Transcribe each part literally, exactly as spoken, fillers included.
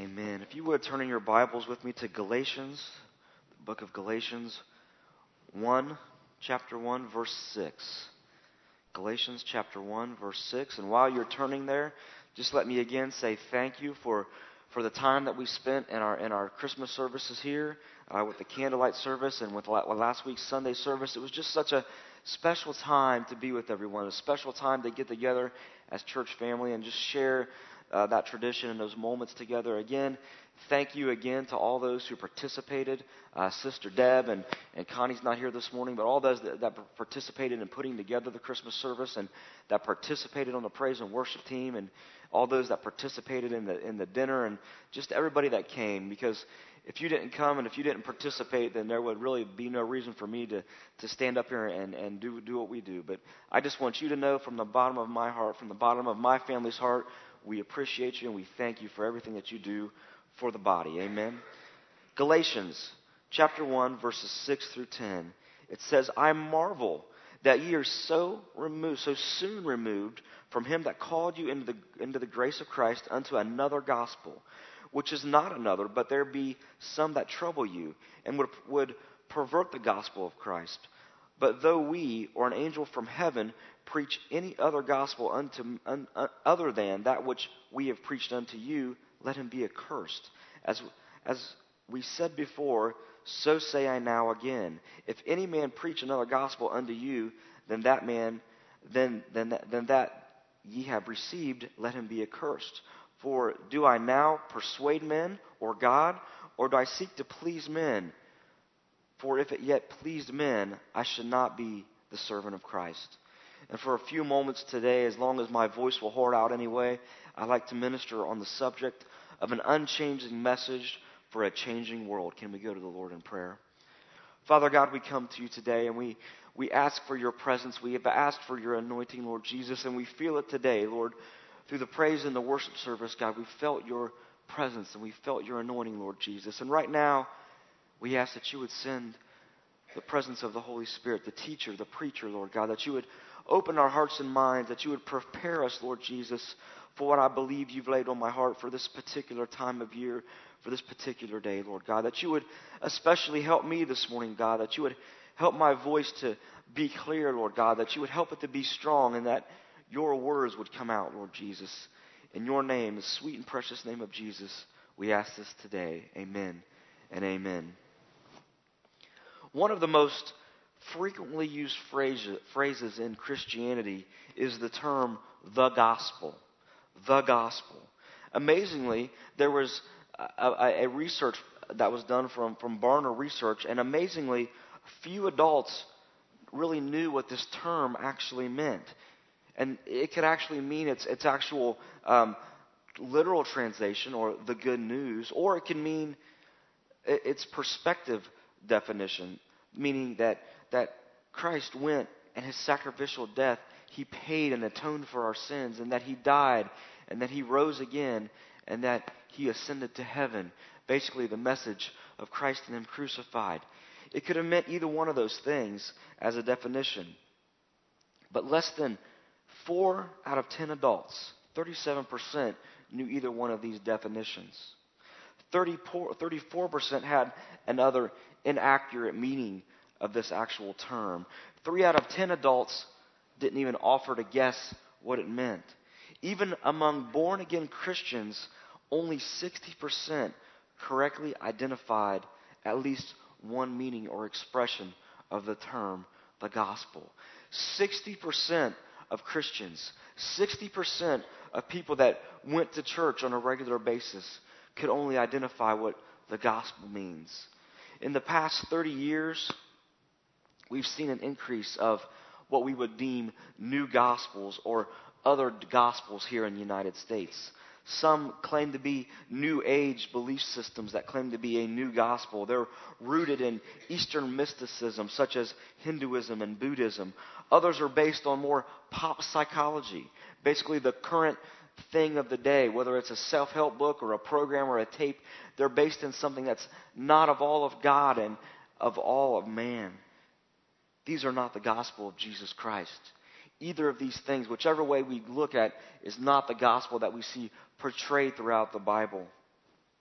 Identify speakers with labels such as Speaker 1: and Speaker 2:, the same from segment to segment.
Speaker 1: Amen. If you would turn in your Bibles with me to Galatians, the book of Galatians one, chapter one, verse six. Galatians chapter one, verse six. And while you're turning there, just let me again say thank you for, for the time that we spent in our in our Christmas services here, uh, with the candlelight service and with last week's Sunday service. It was just such a special time to be with everyone, a special time to get together as church family and just share Uh, that tradition and those moments together. Again, thank you again to all those who participated. Uh, Sister Deb and, and Connie's not here this morning, but all those that, that participated in putting together the Christmas service and that participated on the praise and worship team, and all those that participated in the in the dinner, and just everybody that came. Because if you didn't come and if you didn't participate, then there would really be no reason for me to, to stand up here and, and do, do what we do. But I just want you to know from the bottom of my heart, from the bottom of my family's heart, we appreciate you and we thank you for everything that you do for the body. Amen. Galatians chapter one, verses six through ten. It says, I marvel that ye are so removed, so soon removed from him that called you into the into the grace of Christ unto another gospel, which is not another, but there be some that trouble you, and would would pervert the gospel of Christ. But though we, or an angel from heaven, preach any other gospel unto un, uh, other than that which we have preached unto you, let him be accursed. As as we said before, so say I now again. If any man preach another gospel unto you, then that man, then then that, then that ye have received, let him be accursed. For do I now persuade men or God, or do I seek to please men? For if it yet pleased men, I should not be the servant of Christ. And for a few moments today, as long as my voice will hold out anyway, I'd like to minister on the subject of an unchanging message for a changing world. Can we go to the Lord in prayer? Father God, we come to you today and we, we ask for your presence. We have asked for your anointing, Lord Jesus, and we feel it today, Lord. Through the praise and the worship service, God, we felt your presence and we felt your anointing, Lord Jesus. And right now, we ask that you would send the presence of the Holy Spirit, the teacher, the preacher, Lord God, that you would open our hearts and minds, that you would prepare us, Lord Jesus, for what I believe you've laid on my heart for this particular time of year, for this particular day, Lord God, that you would especially help me this morning, God, that you would help my voice to be clear, Lord God, that you would help it to be strong, and that your words would come out, Lord Jesus. In your name, the sweet and precious name of Jesus, we ask this today. Amen and amen. One of the most frequently used phrases, phrases in Christianity is the term the gospel. The gospel. Amazingly, there was a, a, a research that was done from, from Barna Research, and amazingly, few adults really knew what this term actually meant. And it could actually mean its, its actual um, literal translation, or the good news, or it can mean its perspective definition, meaning that that Christ went and his sacrificial death, he paid and atoned for our sins, and that he died, and that he rose again, and that he ascended to heaven. Basically, the message of Christ and him crucified. It could have meant either one of those things as a definition. But less than four out of ten adults, thirty-seven percent, knew either one of these definitions. thirty-four percent had another inaccurate meaning of this actual term. Three out of ten adults didn't even offer to guess what it meant. Even among born-again Christians, only sixty percent correctly identified at least one meaning or expression of the term, the gospel. sixty percent of Christians, sixty percent of people that went to church on a regular basis could only identify what the gospel means. In the past thirty years, we've seen an increase of what we would deem new gospels or other gospels here in the United States. Some claim to be New Age belief systems that claim to be a new gospel. They're rooted in Eastern mysticism, such as Hinduism and Buddhism. Others are based on more pop psychology, basically the current thing of the day, whether it's a self-help book or a program or a tape. They're based in something that's not of all of God and of all of man. These are not the gospel of Jesus Christ. Either of these things, whichever way we look at, is not the gospel that we see portrayed throughout the Bible.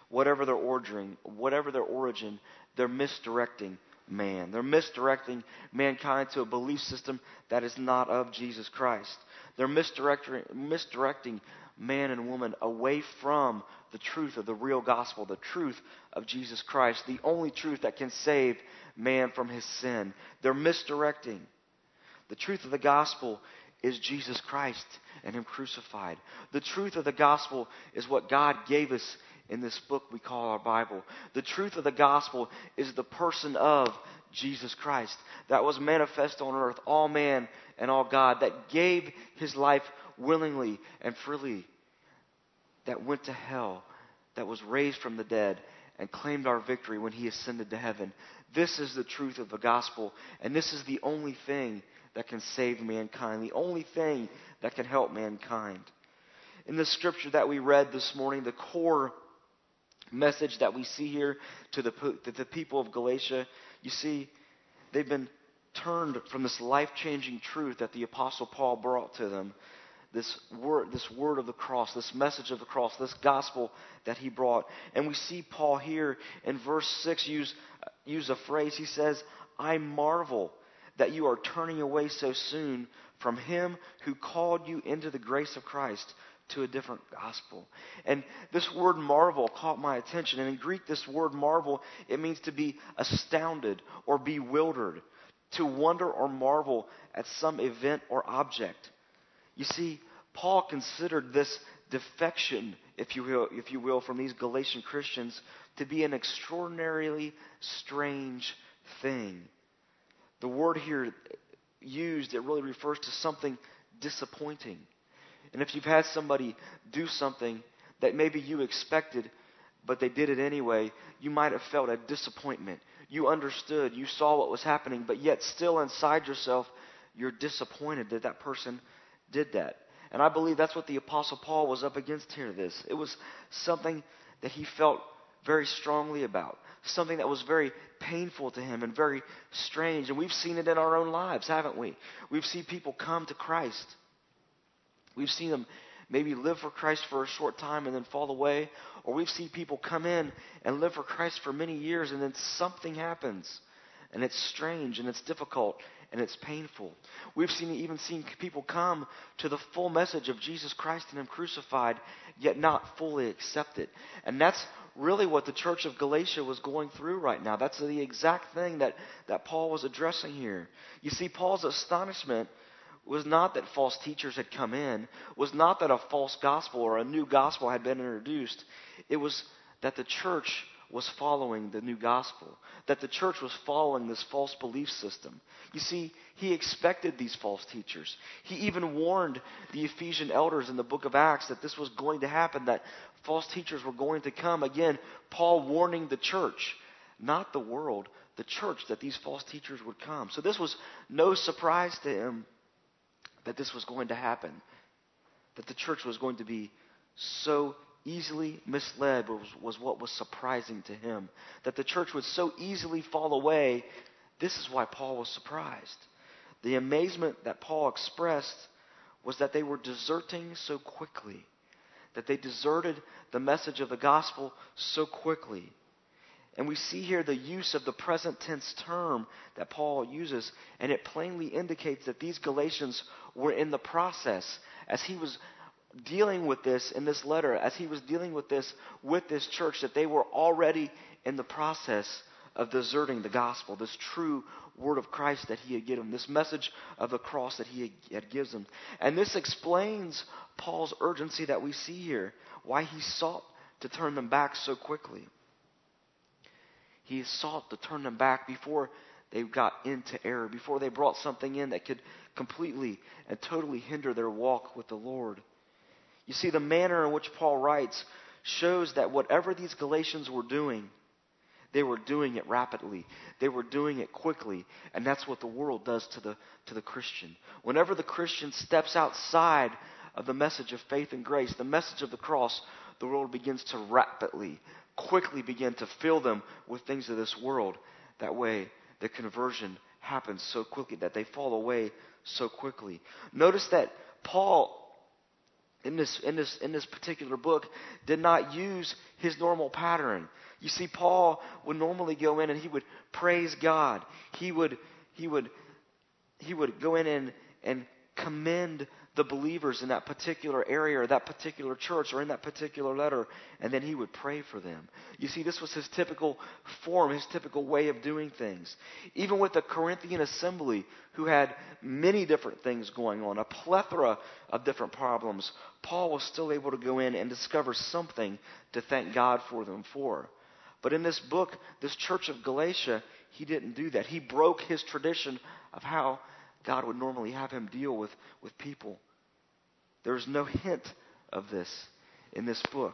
Speaker 1: whatever their origin, whatever their origin, they're misdirecting man. They're misdirecting mankind to a belief system that is not of Jesus Christ. They're misdirecting, misdirecting man and woman away from the truth of the real gospel, the truth of Jesus Christ, the only truth that can save man from his sin. They're misdirecting. The truth of the gospel is Jesus Christ and Him crucified. The truth of the gospel is what God gave us in this book we call our Bible. The truth of the gospel is the person of Jesus Christ that was manifest on earth, all man and all God, that gave His life willingly and freely, that went to hell, that was raised from the dead, and claimed our victory when He ascended to heaven. This is the truth of the gospel, and this is the only thing that can save mankind, the only thing that can help mankind. In the scripture that we read this morning, the core message that we see here to the, to the people of Galatia, you see, they've been turned from this life-changing truth that the Apostle Paul brought to them, this word, this word of the cross, this message of the cross, this gospel that he brought. And we see Paul here in verse six use, use a phrase. He says, I marvel that you are turning away so soon from Him who called you into the grace of Christ to a different gospel. And this word marvel caught my attention. And in Greek, this word marvel, it means to be astounded or bewildered, to wonder or marvel at some event or object. You see, Paul considered this defection, if you will, if you will, from these Galatian Christians to be an extraordinarily strange thing. The word here used, it really refers to something disappointing. And if you've had somebody do something that maybe you expected, but they did it anyway, you might have felt a disappointment. You understood, you saw what was happening, but yet still inside yourself, you're disappointed that that person did that. And I believe that's what the Apostle Paul was up against here. This It was something that he felt very strongly about. Something that was very painful to him and very strange. And we've seen it in our own lives, haven't we? We've seen people come to Christ. We've seen them maybe live for Christ for a short time and then fall away. Or we've seen people come in and live for Christ for many years and then something happens. And it's strange and it's difficult and it's painful. We've seen even seen people come to the full message of Jesus Christ and Him crucified, yet not fully accept it. And that's really what the church of Galatia was going through right now. That's the exact thing that, that Paul was addressing here. You see, Paul's astonishment was not that false teachers had come in, was not that a false gospel or a new gospel had been introduced. It was that the church was following the new gospel, that the church was following this false belief system. You see, he expected these false teachers. He even warned the Ephesian elders in the book of Acts that this was going to happen, that false teachers were going to come. Again, Paul warning the church, not the world, the church, that these false teachers would come. So this was no surprise to him that this was going to happen, that the church was going to be so easily misled was, was what was surprising to him. That the church would so easily fall away, this is why Paul was surprised. The amazement that Paul expressed was that they were deserting so quickly, that they deserted the message of the gospel so quickly. And we see here the use of the present tense term that Paul uses, and it plainly indicates that these Galatians were in the process as he was dealing with this in this letter, as he was dealing with this with this church, that they were already in the process of deserting the gospel, this true word of Christ that he had given them, this message of the cross that he had given them. And this explains Paul's urgency that we see here, why he sought to turn them back so quickly. He sought to turn them back before they got into error, before they brought something in that could completely and totally hinder their walk with the Lord. You see, the manner in which Paul writes shows that whatever these Galatians were doing, they were doing it rapidly. They were doing it quickly. And that's what the world does to the, to the Christian. Whenever the Christian steps outside of the message of faith and grace, the message of the cross, the world begins to rapidly, quickly begin to fill them with things of this world. That way, the conversion happens so quickly that they fall away so quickly. Notice that Paul in this in this in this particular book did not use his normal pattern. You see, Paul would normally go in and he would praise God. He would he would he would go in and, and commend the believers in that particular area or that particular church or in that particular letter, and then he would pray for them. You see, this was his typical form, his typical way of doing things. Even with the Corinthian assembly, who had many different things going on, a plethora of different problems, Paul was still able to go in and discover something to thank God for them for. But in this book, this church of Galatia, he didn't do that. He broke his tradition of how God would normally have him deal with, with people. There's no hint of this in this book.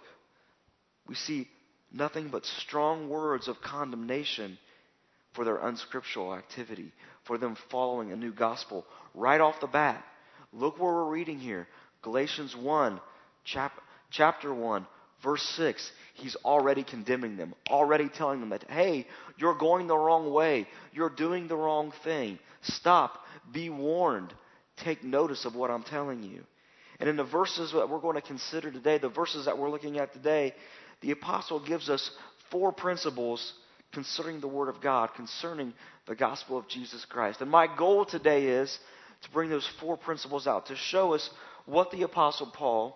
Speaker 1: We see nothing but strong words of condemnation for their unscriptural activity, for them following a new gospel right off the bat. Look where we're reading here. Galatians one, chap, chapter one, verse six. He's already condemning them, already telling them that, hey, you're going the wrong way. You're doing the wrong thing. Stop. Be warned. Take notice of what I'm telling you. And in the verses that we're going to consider today, the verses that we're looking at today, the apostle gives us four principles concerning the Word of God, concerning the gospel of Jesus Christ. And my goal today is to bring those four principles out, to show us what the apostle Paul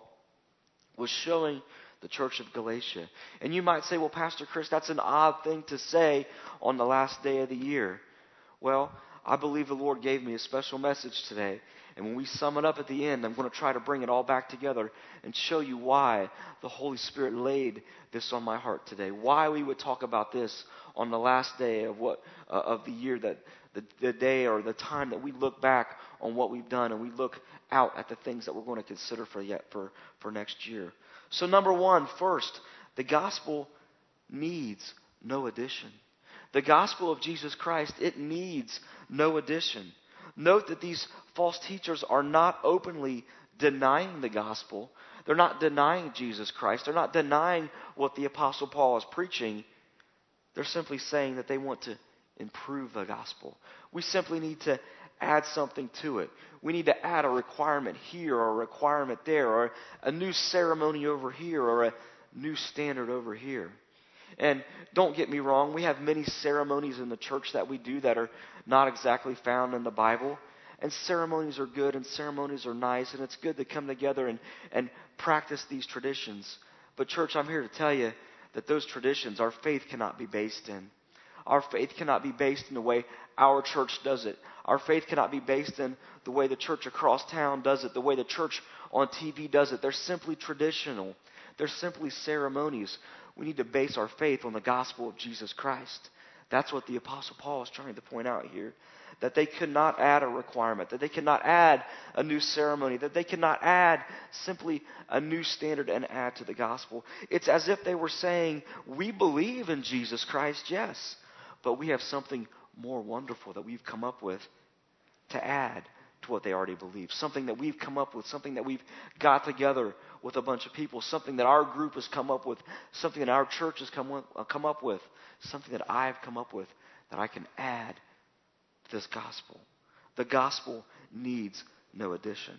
Speaker 1: was showing the church of Galatia. And you might say, well, Pastor Chris, that's an odd thing to say on the last day of the year. Well, I believe the Lord gave me a special message today. And when we sum it up at the end, I'm going to try to bring it all back together and show you why the Holy Spirit laid this on my heart today. Why we would talk about this on the last day of what uh, of the year, that the, the day or the time that we look back on what we've done and we look out at the things that we're going to consider for yet for, for next year. So number one, first, the gospel needs no addition. The gospel of Jesus Christ, it needs no addition. Note that these false teachers are not openly denying the gospel. They're not denying Jesus Christ. They're not denying what the Apostle Paul is preaching. They're simply saying that they want to improve the gospel. We simply need to add something to it. We need to add a requirement here or a requirement there, or a new ceremony over here or a new standard over here. And don't get me wrong, we have many ceremonies in the church that we do that are not exactly found in the Bible. And ceremonies are good and ceremonies are nice, and it's good to come together and, and practice these traditions. But church, I'm here to tell you that those traditions, our faith cannot be based in. Our faith cannot be based in the way our church does it. Our faith cannot be based in the way the church across town does it, the way the church on T V does it. They're simply traditional. They're simply ceremonies. We need to base our faith on the gospel of Jesus Christ. That's what the Apostle Paul is trying to point out here. That they could not add a requirement, that they could not add a new ceremony, that they could not add simply a new standard and add to the gospel. It's as if they were saying, we believe in Jesus Christ, yes, but we have something more wonderful that we've come up with to add to what they already believe. Something that we've come up with, something that we've got together with a bunch of people, something that our group has come up with, something that our church has come, with, uh, come up with, something that I've come up with that I can add to this gospel. The gospel needs no addition.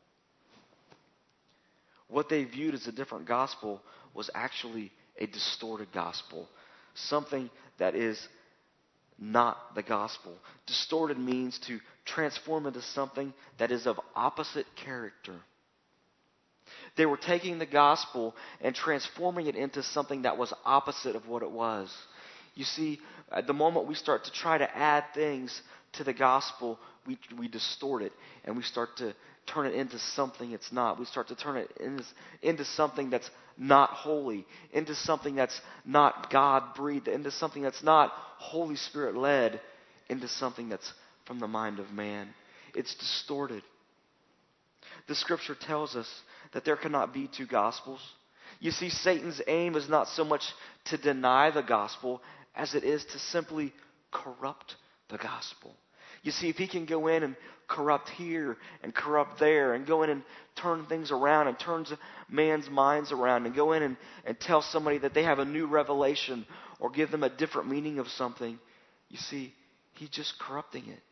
Speaker 1: What they viewed as a different gospel was actually a distorted gospel, something that is not the gospel. Distorted means to transform into something that is of opposite character. They were taking the gospel and transforming it into something that was opposite of what it was. You see, at the moment we start to try to add things to the gospel, we, we distort it and we start to turn it into something it's not. We start to turn it into, into something that's not holy, into something that's not God-breathed, into something that's not Holy Spirit-led, into something that's from the mind of man. It's distorted. The Scripture tells us that there cannot be two gospels. You see, Satan's aim is not so much to deny the gospel as it is to simply corrupt the gospel. You see, if he can go in and corrupt here and corrupt there and go in and turn things around and turns man's minds around and go in and, and tell somebody that they have a new revelation or give them a different meaning of something, you see, he's just corrupting it.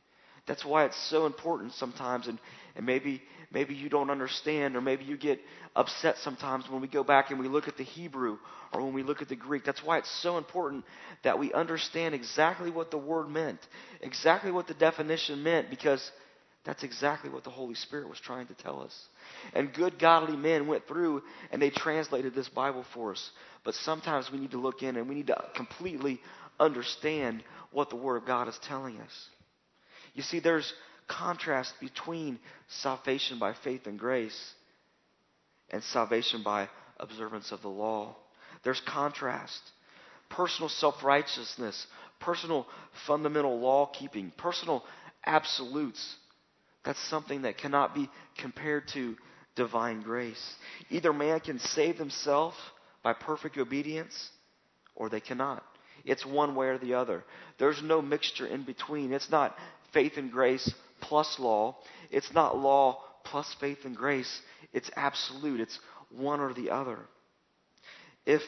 Speaker 1: That's why it's so important sometimes, and, and maybe maybe you don't understand, or maybe you get upset sometimes when we go back and we look at the Hebrew or when we look at the Greek. That's why it's so important that we understand exactly what the word meant, exactly what the definition meant, because that's exactly what the Holy Spirit was trying to tell us. And good godly men went through and they translated this Bible for us. But sometimes we need to look in and we need to completely understand what the Word of God is telling us. You see, there's contrast between salvation by faith and grace and salvation by observance of the law. There's contrast. Personal self-righteousness, personal fundamental law-keeping, personal absolutes. That's something that cannot be compared to divine grace. Either man can save himself by perfect obedience, or they cannot. It's one way or the other. There's no mixture in between. It's not faith and grace plus law. It's not law plus faith and grace. It's absolute. It's one or the other. If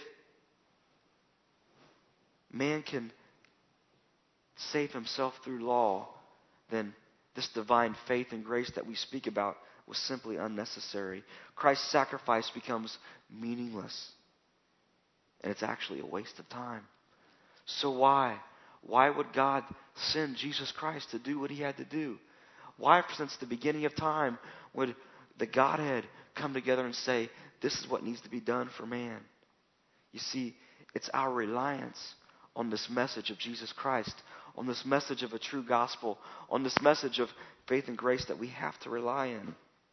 Speaker 1: man can save himself through law, then this divine faith and grace that we speak about was simply unnecessary. Christ's sacrifice becomes meaningless. And it's actually a waste of time. So why? Why would God send Jesus Christ to do what he had to do? Why, since the beginning of time, would the Godhead come together and say, this is what needs to be done for man? You see, it's our reliance on this message of Jesus Christ, on this message of a true gospel, on this message of faith and grace that we have to rely on.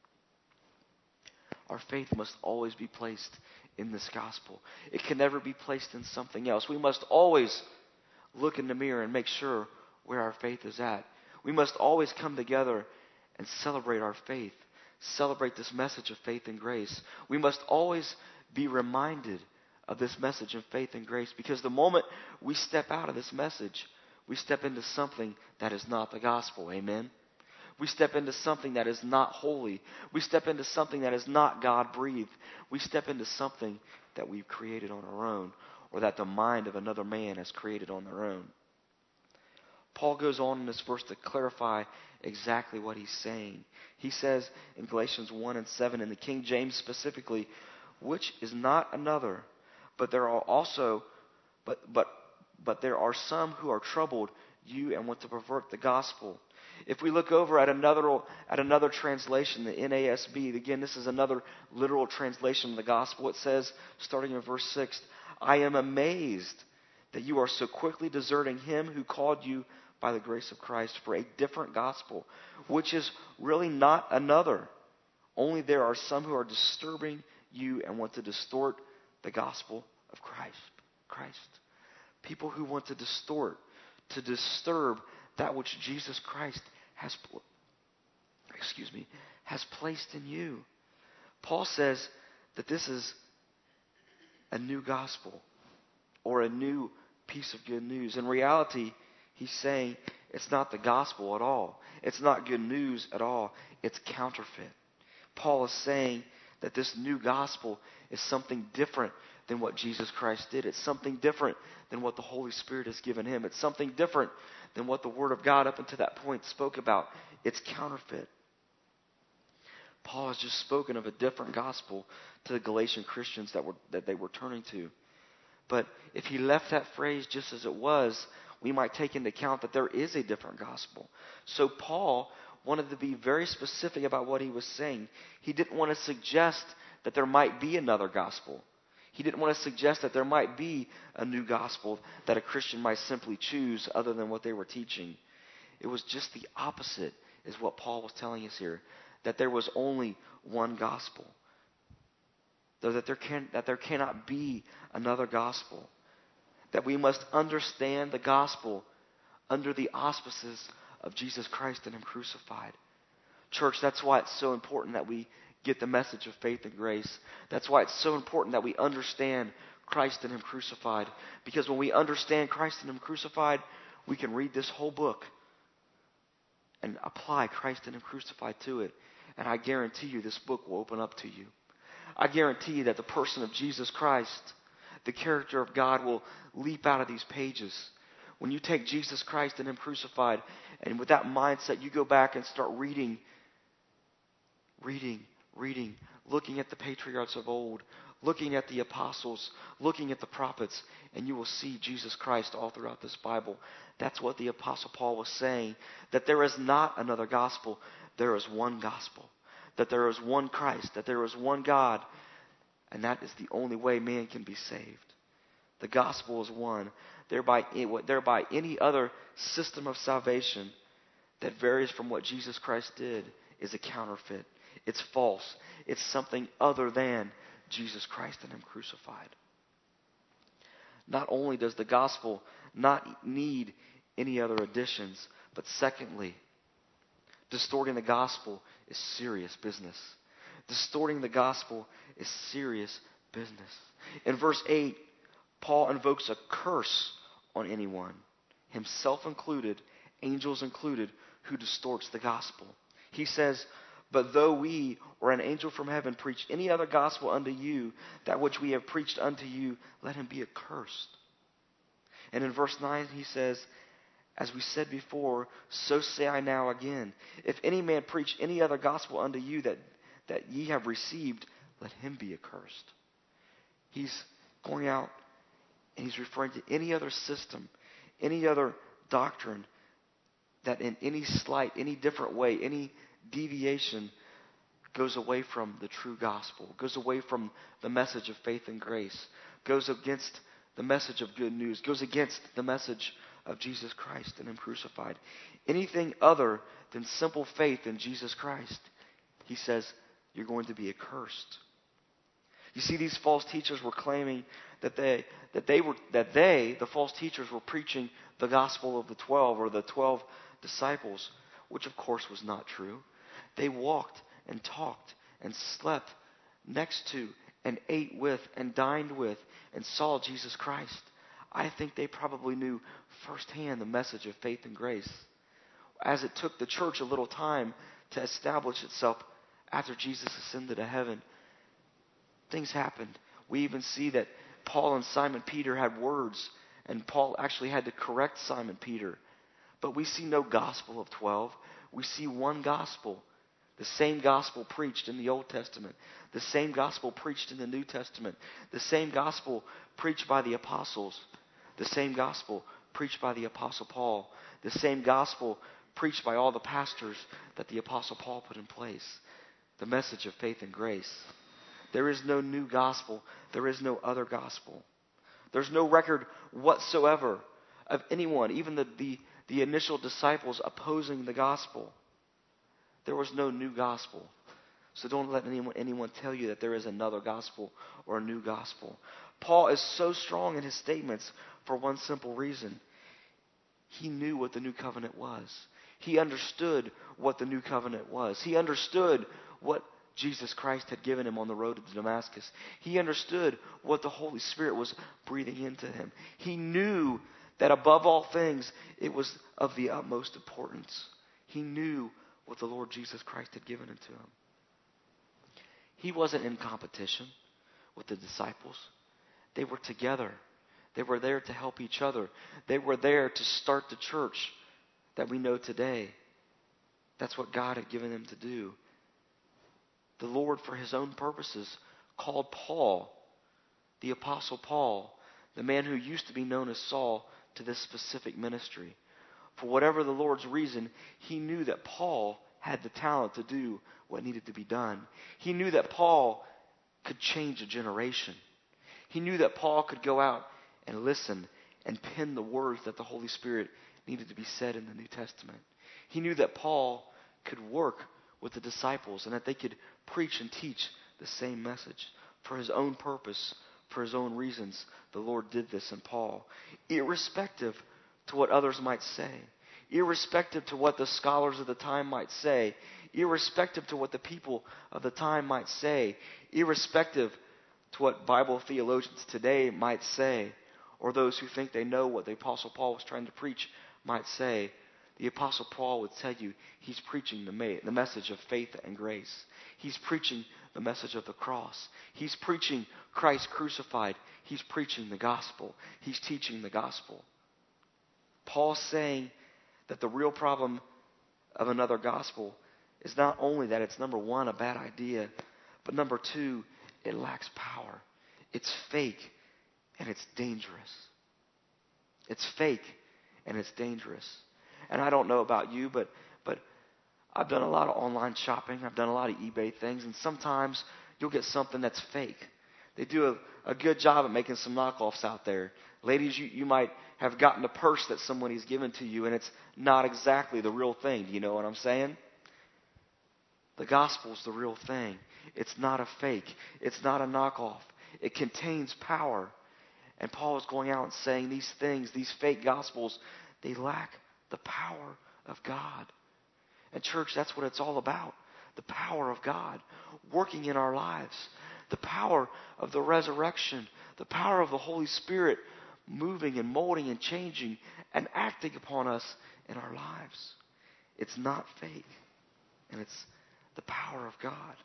Speaker 1: Our faith must always be placed in this gospel. It can never be placed in something else. We must always look in the mirror and make sure where our faith is at. We must always come together and celebrate our faith, celebrate this message of faith and grace. We must always be reminded of this message of faith and grace, because the moment we step out of this message, we step into something that is not the gospel. Amen? We step into something that is not holy. We step into something that is not God-breathed. We step into something that we've created on our own, or that the mind of another man has created on their own. Paul goes on in this verse to clarify exactly what he's saying. He says in Galatians one and seven, in the King James specifically, which is not another, but there are also, but but but there are some who are troubled you and want to pervert the gospel. If we look over at another at another translation, the N A S B, again, this is another literal translation of the gospel. It says, starting in verse six, I am amazed that you are so quickly deserting him who called you by the grace of Christ for a different gospel, which is really not another. Only there are some who are disturbing you and want to distort the gospel of Christ. Christ. People who want to distort, to disturb that which Jesus Christ has, excuse me, has placed in you. Paul says that this is a new gospel or a new piece of good news. In reality, he's saying it's not the gospel at all. It's not good news at all. It's counterfeit. Paul is saying that this new gospel is something different than what Jesus Christ did. It's something different than what the Holy Spirit has given him. It's something different than what the Word of God up until that point spoke about. It's counterfeit. Paul has just spoken of a different gospel to the Galatian Christians that were that they were turning to. But if he left that phrase just as it was, we might take into account that there is a different gospel. So Paul wanted to be very specific about what he was saying. He didn't want to suggest that there might be another gospel. He didn't want to suggest that there might be a new gospel that a Christian might simply choose other than what they were teaching. It was just the opposite, is what Paul was telling us here. That there was only one gospel. That there, can, that there cannot be another gospel. That we must understand the gospel under the auspices of Jesus Christ and him crucified. Church, that's why it's so important that we get the message of faith and grace. That's why it's so important that we understand Christ and him crucified. Because when we understand Christ and him crucified, we can read this whole book and apply Christ and him crucified to it. And I guarantee you this book will open up to you. I guarantee you that the person of Jesus Christ, the character of God, will leap out of these pages. When you take Jesus Christ and him crucified And with that mindset, you go back and start reading, reading, reading, looking at the patriarchs of old, looking at the apostles, looking at the prophets, and you will see Jesus Christ all throughout this Bible. That's what the Apostle Paul was saying, that there is not another gospel. There is one gospel, that there is one Christ, that there is one God, and that is the only way man can be saved. The gospel is one. Thereby, thereby any other system of salvation that varies from what Jesus Christ did is a counterfeit. It's false. It's something other than Jesus Christ and Him crucified. Not only does the gospel not need any other additions, but secondly, distorting the gospel is serious business. Distorting the gospel is serious business. In verse eight, Paul invokes a curse on anyone, himself included, angels included, who distorts the gospel. He says, "But though we or an angel from heaven preach any other gospel unto you, that which we have preached unto you, let him be accursed." And in verse nine he says, "As we said before, so say I now again, if any man preach any other gospel unto you that, that ye have received, let him be accursed." He's going out and he's referring to any other system, any other doctrine that in any slight, any different way, any deviation goes away from the true gospel, goes away from the message of faith and grace, goes against the message of good news, goes against the message of Jesus Christ and Him crucified. Anything other than simple faith in Jesus Christ, he says, you're going to be accursed. You see, these false teachers were claiming that they that they were that they, the false teachers, were preaching the gospel of the twelve or the twelve disciples, which of course was not true. They walked and talked and slept next to and ate with and dined with and saw Jesus Christ. I think they probably knew firsthand the message of faith and grace. As it took the church a little time to establish itself after Jesus ascended to heaven, things happened. We even see that Paul and Simon Peter had words, and Paul actually had to correct Simon Peter. But we see no gospel of twelve. We see one gospel. The same gospel preached in the Old Testament. The same gospel preached in the New Testament. The same gospel preached by the apostles. The same gospel preached by the Apostle Paul. The same gospel preached by all the pastors that the Apostle Paul put in place. The message of faith and grace. There is no new gospel. There is no other gospel. There's no record whatsoever of anyone, even the, the, the initial disciples, opposing the gospel. There was no new gospel. So don't let anyone, anyone tell you that there is another gospel or a new gospel. Paul is so strong in his statements for one simple reason. He knew what the new covenant was. He understood what the new covenant was. He understood what Jesus Christ had given him on the road to Damascus. He understood what the Holy Spirit was breathing into him. He knew that above all things, it was of the utmost importance. He knew what the Lord Jesus Christ had given unto him. He wasn't in competition with the disciples. They were together. They were there to help each other. They were there to start the church that we know today. That's what God had given them to do. The Lord, for His own purposes, called Paul, the Apostle Paul, the man who used to be known as Saul, to this specific ministry. For whatever the Lord's reason, He knew that Paul had the talent to do what needed to be done. He knew that Paul could change a generation. He knew that Paul could go out and listen and pen the words that the Holy Spirit needed to be said in the New Testament. He knew that Paul could work with the disciples and that they could preach and teach the same message. For His own purpose, for His own reasons, the Lord did this in Paul. Irrespective to what others might say, irrespective to what the scholars of the time might say, irrespective to what the people of the time might say, irrespective to what Bible theologians today might say, or those who think they know what the Apostle Paul was trying to preach might say, the Apostle Paul would tell you he's preaching the, ma- the message of faith and grace. He's preaching the message of the cross. He's preaching Christ crucified. He's preaching the gospel. He's teaching the gospel. Paul's saying that the real problem of another gospel is not only that it's, number one, a bad idea, but number two, it lacks power. It's fake and it's dangerous. It's fake and it's dangerous. And I don't know about you, but but I've done a lot of online shopping. I've done a lot of eBay things, and sometimes you'll get something that's fake. They do a, a good job at making some knockoffs out there. Ladies, you, you might have gotten a purse that somebody's given to you, and it's not exactly the real thing. Do you know what I'm saying? The gospel's the real thing. It's not a fake. It's not a knockoff. It contains power. And Paul is going out and saying these things, these fake gospels, they lack the power of God. And church, that's what it's all about. The power of God working in our lives. The power of the resurrection. The power of the Holy Spirit moving and molding and changing and acting upon us in our lives. It's not fake. And it's the power of God.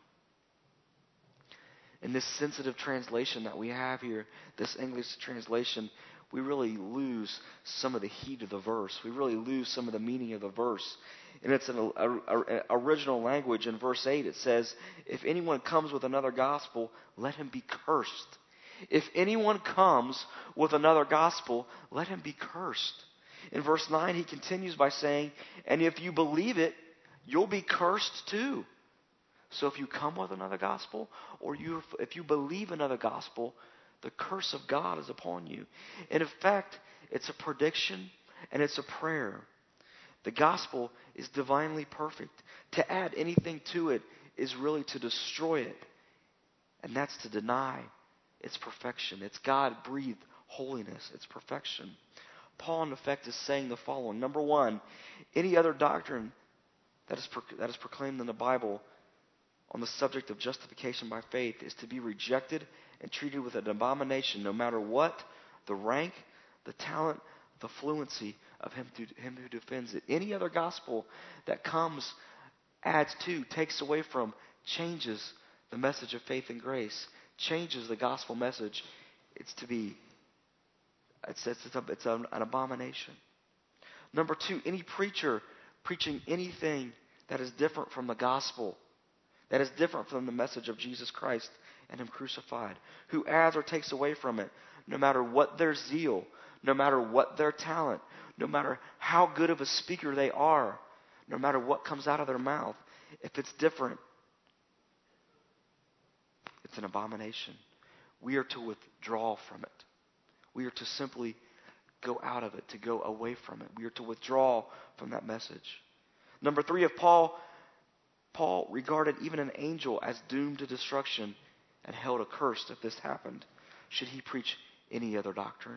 Speaker 1: In this sensitive translation that we have here, this English translation, we really lose some of the heat of the verse. We really lose some of the meaning of the verse. And it's an a, a, original language. In verse eight, it says, if anyone comes with another gospel, let him be cursed. If anyone comes with another gospel, let him be cursed. In verse nine, he continues by saying, and if you believe it, you'll be cursed too. So if you come with another gospel, or you, if you believe another gospel, the curse of God is upon you. And in fact, it's a prediction and it's a prayer. The gospel is divinely perfect. To add anything to it is really to destroy it. And that's to deny its perfection. It's God-breathed holiness. It's perfection. Paul, in effect, is saying the following. Number one, any other doctrine that is, pro- that is proclaimed in the Bible on the subject of justification by faith is to be rejected and treated with an abomination, no matter what the rank, the talent, the fluency of him, to, him who defends it. Any other gospel that comes, adds to, takes away from, changes the message of faith and grace, changes the gospel message, it's to be, it's, it's, it's, a, it's an, an abomination. Number two, any preacher preaching anything that is different from the gospel, that is different from the message of Jesus Christ and Him crucified, who adds or takes away from it, no matter what their zeal, no matter what their talent, no matter how good of a speaker they are, no matter what comes out of their mouth, if it's different, it's an abomination. We are to withdraw from it. We are to simply go out of it, to go away from it. We are to withdraw from that message. Number three, if Paul Paul regarded even an angel as doomed to destruction and held accursed if this happened, should he preach any other doctrine?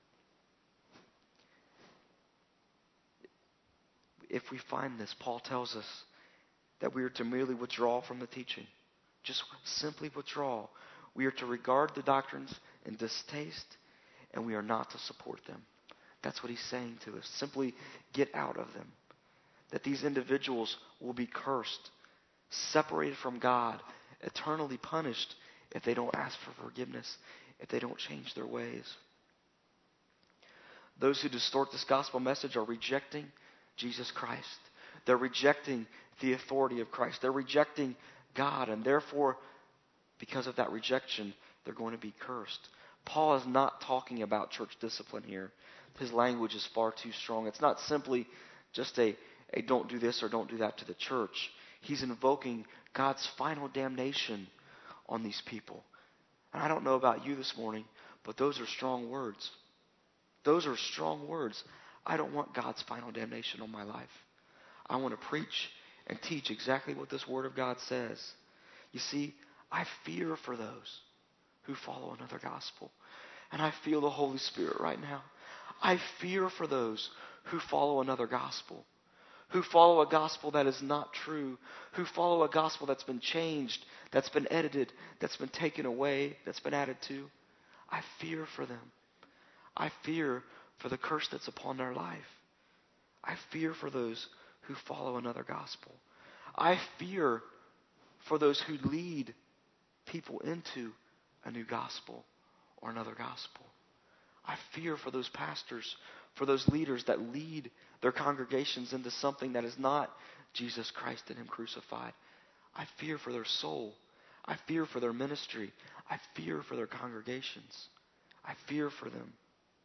Speaker 1: If we find this, Paul tells us that we are to merely withdraw from the teaching. Just simply withdraw. We are to regard the doctrines in distaste, and we are not to support them. That's what he's saying to us. Simply get out of them. That these individuals will be cursed, separated from God, eternally punished if they don't ask for forgiveness, if they don't change their ways. Those who distort this gospel message are rejecting Jesus Christ. They're rejecting the authority of Christ. They're rejecting God, and therefore, because of that rejection, they're going to be cursed. Paul is not talking about church discipline here. His language is far too strong. It's not simply just a, a don't do this or don't do that to the church. He's invoking God's final damnation on these people. And I don't know about you this morning, but those are strong words. Those are strong words. I don't want God's final damnation on my life. I want to preach and teach exactly what this Word of God says. You see, I fear for those who follow another gospel. And I feel the Holy Spirit right now. I fear for those who follow another gospel, who follow a gospel that is not true, who follow a gospel that's been changed, that's been edited, that's been taken away, that's been added to. I fear for them. I fear for the curse that's upon their life. I fear for those who follow another gospel. I fear for those who lead people into a new gospel or another gospel. I fear for those pastors for those leaders that lead their congregations into something that is not Jesus Christ and Him crucified. I fear for their soul. I fear for their ministry. I fear for their congregations. I fear for them.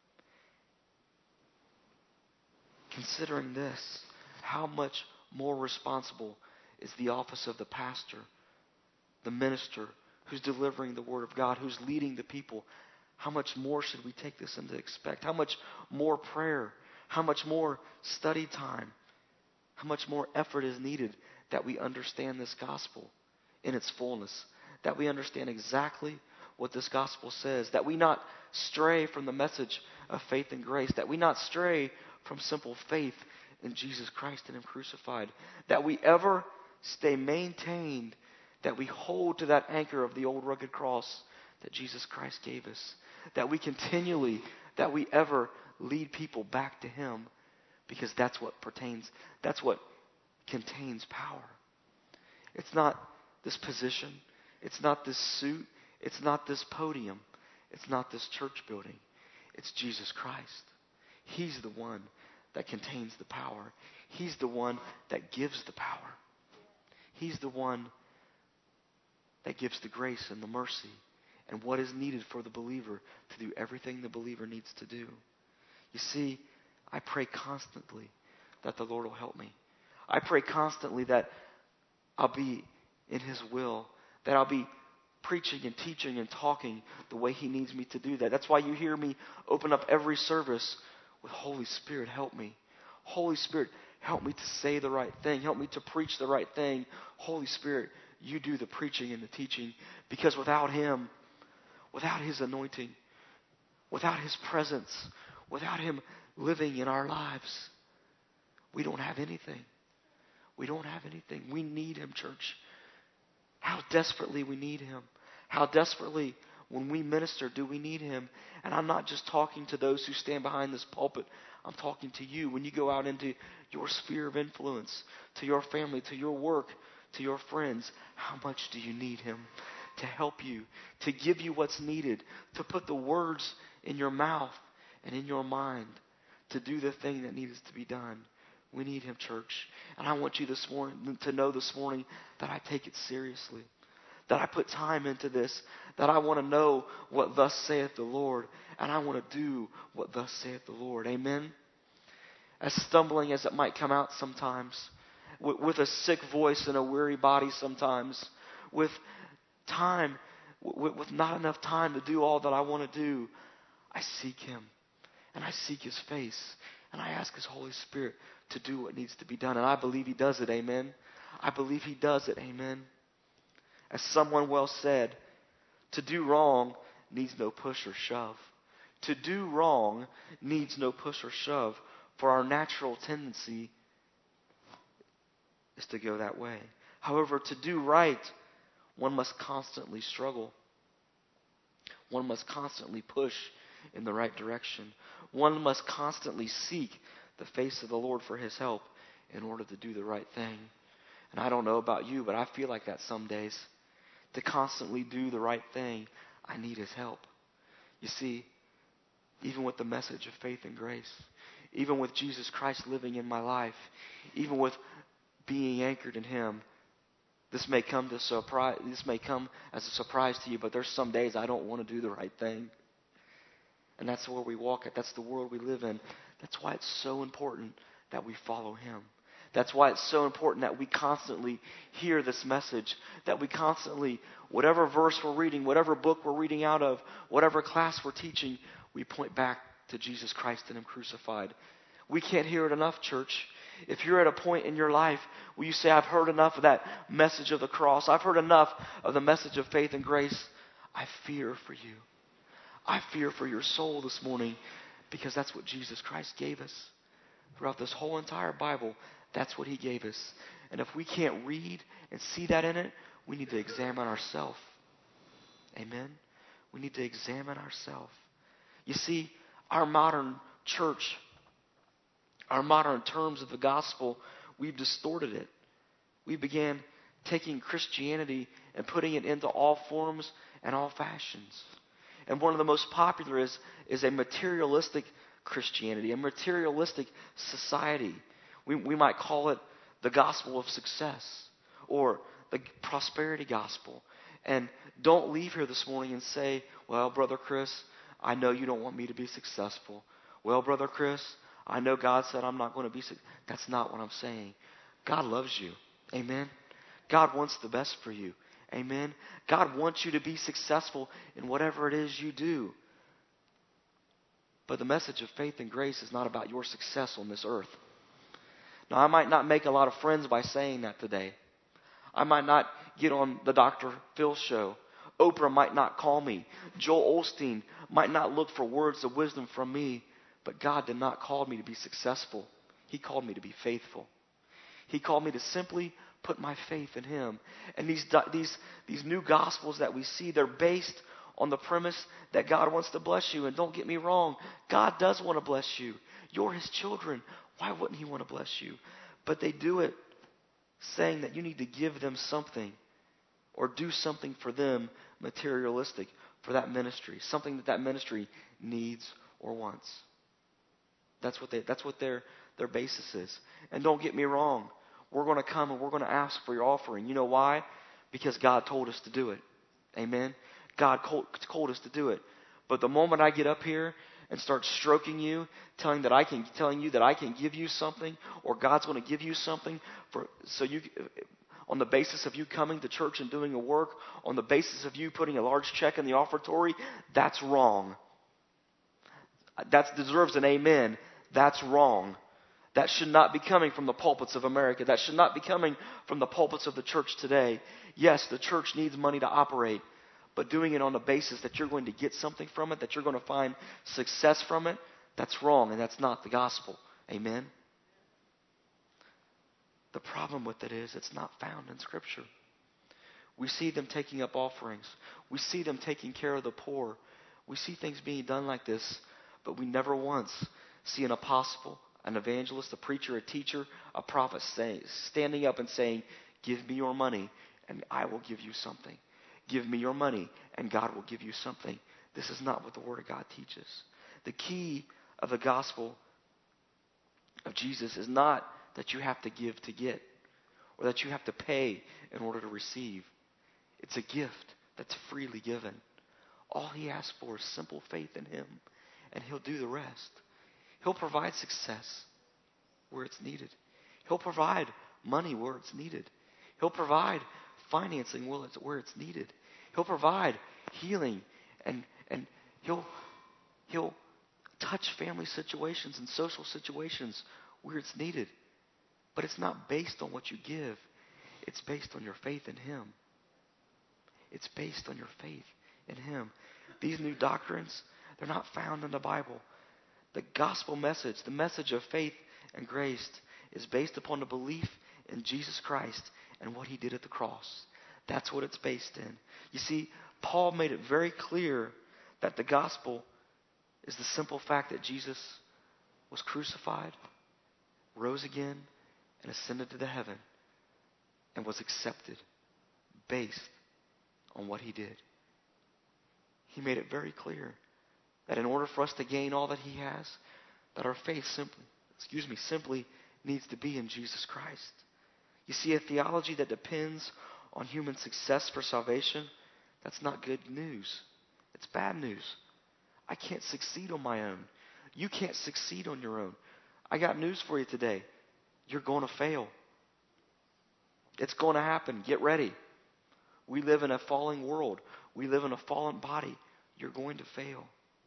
Speaker 1: Considering this, how much more responsible is the office of the pastor, the minister, who's delivering the Word of God, who's leading the people? How much more should we take this into expect? How much more prayer? How much more study time? How much more effort is needed that we understand this gospel in its fullness? That we understand exactly what this gospel says. That we not stray from the message of faith and grace. That we not stray from simple faith in Jesus Christ and Him crucified. That we ever stay maintained. That we hold to that anchor of the old rugged cross that Jesus Christ gave us. That we continually, that we ever lead people back to Him, because that's what pertains, that's what contains power. It's not this position. It's not this suit. It's not this podium. It's not this church building. It's Jesus Christ. He's the one that contains the power. He's the one that gives the power. He's the one that gives the grace and the mercy and what is needed for the believer to do everything the believer needs to do. You see, I pray constantly that the Lord will help me. I pray constantly that I'll be in His will, that I'll be preaching and teaching and talking the way He needs me to do that. That's why you hear me open up every service with Holy Spirit, help me. Holy Spirit, help me to say the right thing. Help me to preach the right thing. Holy Spirit, you do the preaching and the teaching, because without Him, without His anointing, without His presence, without Him living in our lives, we don't have anything. We don't have anything. We need Him, church. How desperately we need Him. How desperately, when we minister, do we need Him. And I'm not just talking to those who stand behind this pulpit. I'm talking to you when you go out into your sphere of influence, to your family, to your work, to your friends. How much do you need Him to help you, to give you what's needed, to put the words in your mouth and in your mind, to do the thing that needs to be done? We need Him, church. And I want you this morning to know this morning that I take it seriously, that I put time into this, that I want to know what thus saith the Lord, and I want to do what thus saith the Lord. Amen? As stumbling as it might come out sometimes, with, with a sick voice and a weary body sometimes, with time, with, with not enough time to do all that I want to do, I seek Him, and I seek His face, and I ask His Holy Spirit to do what needs to be done. And I believe He does it. Amen. I believe He does it. Amen. As someone well said, to do wrong needs no push or shove. To do wrong needs no push or shove, for our natural tendency is to go that way. However, to do right, one must constantly struggle. One must constantly push in the right direction. One must constantly seek the face of the Lord for His help in order to do the right thing. And I don't know about you, but I feel like that some days. To constantly do the right thing, I need His help. You see, even with the message of faith and grace, even with Jesus Christ living in my life, even with being anchored in Him, this may come to surprise. This may come as a surprise to you, but there's some days I don't want to do the right thing. And that's where we walk at. That's the world we live in. That's why it's so important that we follow Him. That's why it's so important that we constantly hear this message, that we constantly, whatever verse we're reading, whatever book we're reading out of, whatever class we're teaching, we point back to Jesus Christ and Him crucified. We can't hear it enough, church. If you're at a point in your life where you say, I've heard enough of that message of the cross, I've heard enough of the message of faith and grace, I fear for you. I fear for your soul this morning, because that's what Jesus Christ gave us. Throughout this whole entire Bible, that's what He gave us. And if we can't read and see that in it, we need to examine ourselves. Amen? We need to examine ourselves. You see, our modern church, our modern terms of the gospel, we've distorted it. We began taking Christianity and putting it into all forms and all fashions. And one of the most popular is, is a materialistic Christianity, a materialistic society. We, we might call it the gospel of success or the prosperity gospel. And don't leave here this morning and say, well, Brother Chris, I know you don't want me to be successful. Well, Brother Chris, I know God said I'm not going to be successful. That's not what I'm saying. God loves you. Amen. God wants the best for you. Amen. God wants you to be successful in whatever it is you do. But the message of faith and grace is not about your success on this earth. Now, I might not make a lot of friends by saying that today. I might not get on the Doctor Phil show. Oprah might not call me. Joel Osteen might not look for words of wisdom from me. But God did not call me to be successful. He called me to be faithful. He called me to simply put my faith in Him. And these, these, these new gospels that we see, they're based on the premise that God wants to bless you. And don't get me wrong, God does want to bless you. You're His children. Why wouldn't He want to bless you? But they do it saying that you need to give them something or do something for them materialistic, for that ministry, something that that ministry needs or wants. That's what they, that's what their, their basis is. And don't get me wrong, we're going to come and we're going to ask for your offering. You know why? Because God told us to do it. Amen? God told us to do it. But the moment I get up here and start stroking you, telling that I can, telling you that I can give you something, or God's going to give you something, for so you, on the basis of you coming to church and doing a work, on the basis of you putting a large check in the offertory, that's wrong. That deserves an amen. That's wrong. That should not be coming from the pulpits of America. That should not be coming from the pulpits of the church today. Yes, the church needs money to operate, but doing it on the basis that you're going to get something from it, that you're going to find success from it, that's wrong, and that's not the gospel. Amen? The problem with it is it's not found in Scripture. We see them taking up offerings. We see them taking care of the poor. We see things being done like this, but we never once see an apostle, an evangelist, a preacher, a teacher, a prophet say, standing up and saying, give me your money and I will give you something. Give me your money and God will give you something. This is not what the Word of God teaches. The key of the gospel of Jesus is not that you have to give to get or that you have to pay in order to receive. It's a gift that's freely given. All He asks for is simple faith in Him, and He'll do the rest. He'll provide success where it's needed. He'll provide money where it's needed. He'll provide financing where it's, where it's needed. He'll provide healing, and and He'll He'll touch family situations and social situations where it's needed. But it's not based on what you give. It's based on your faith in Him. It's based on your faith in Him. These new doctrines, they're not found in the Bible. The gospel message, the message of faith and grace, is based upon the belief in Jesus Christ and what He did at the cross. That's what it's based in. You see, Paul made it very clear that the gospel is the simple fact that Jesus was crucified, rose again, and ascended to the heaven, and was accepted based on what He did. He made it very clear that in order for us to gain all that He has, that our faith simply, excuse me, simply needs to be in Jesus Christ. You see, a theology that depends on human success for salvation, that's not good news. It's bad news. I can't succeed on my own. You can't succeed on your own. I got news for you today. You're going to fail. It's going to happen. Get ready. We live in a falling world. We live in a fallen body. You're going to fail.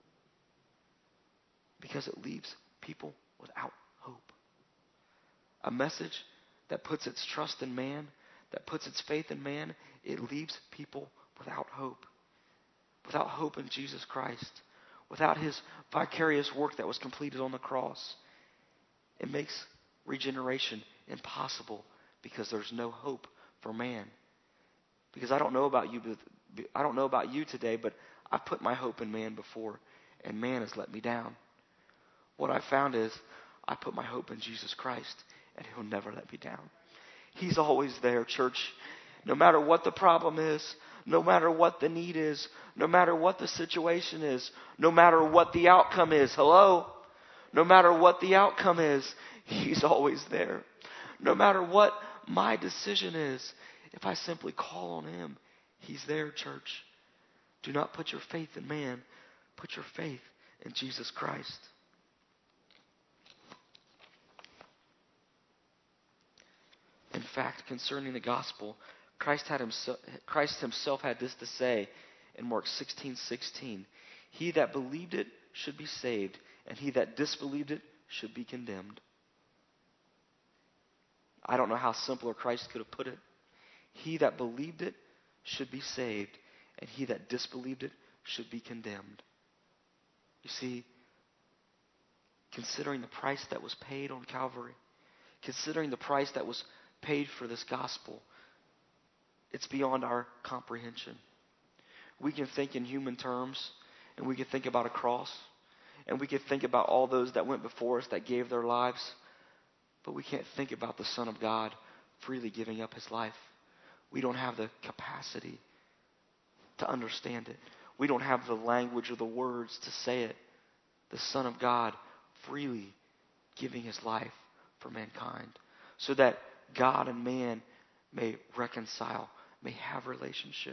Speaker 1: Because it leaves people without hope. A message that puts its trust in man, that puts its faith in man, it leaves people without hope. Without hope in Jesus Christ. Without His vicarious work that was completed on the cross. It makes regeneration impossible because there's no hope for man. Because I don't know about you, but I don't know about you today, but I've put my hope in man before, and man has let me down. What I found is I put my hope in Jesus Christ, and He'll never let me down. He's always there, church. No matter what the problem is, no matter what the need is, no matter what the situation is, no matter what the outcome is. Hello? No matter what the outcome is, He's always there. No matter what my decision is, if I simply call on Him, He's there, church. Do not put your faith in man. Put your faith in Jesus Christ. In fact, concerning the gospel, Christ had himself, Christ himself had this to say in Mark sixteen sixteen. He that believed it should be saved, and he that disbelieved it should be condemned. I don't know how simpler Christ could have put it. He that believed it should be saved, and he that disbelieved it should be condemned. You see, considering the price that was paid on Calvary, considering the price that was paid for this gospel, it's beyond our comprehension. We can think in human terms, and we can think about a cross, and we can think about all those that went before us that gave their lives, but we can't think about the Son of God freely giving up His life. We don't have the capacity to understand it. We don't have the language or the words to say it. The Son of God freely giving His life for mankind, so that God and man may reconcile, may have relationship.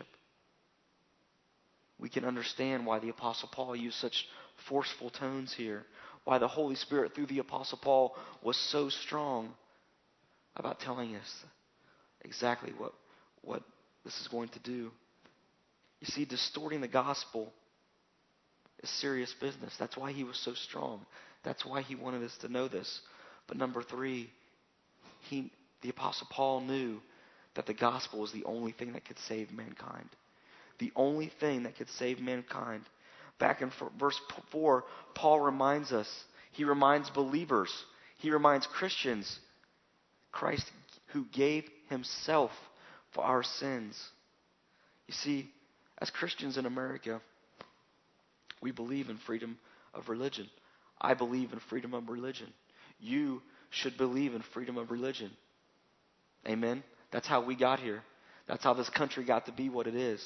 Speaker 1: We can understand why the Apostle Paul used such forceful tones here, why the Holy Spirit through the Apostle Paul was so strong about telling us exactly what, what this is going to do. You see, distorting the gospel is serious business. That's why he was so strong. That's why he wanted us to know this. But number three, he, the Apostle Paul knew that the gospel was the only thing that could save mankind. The only thing that could save mankind. Back in verse four, Paul reminds us, he reminds believers, he reminds Christians, Christ who gave Himself for our sins. You see, as Christians in America, we believe in freedom of religion. I believe in freedom of religion. You should believe in freedom of religion. Amen? That's how we got here. That's how this country got to be what it is.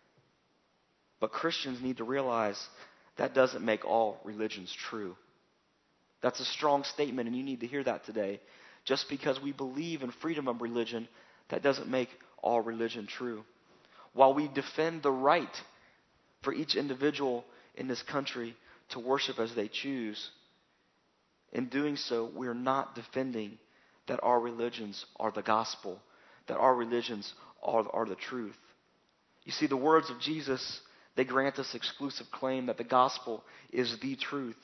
Speaker 1: But Christians need to realize that doesn't make all religions true. That's a strong statement, and you need to hear that today. Just because we believe in freedom of religion, that doesn't make all religion true. While we defend the right for each individual in this country to worship as they choose, in doing so, we're not defending that our religions are the gospel, that our religions are, are the truth. You see, the words of Jesus, they grant us exclusive claim that the gospel is the truth.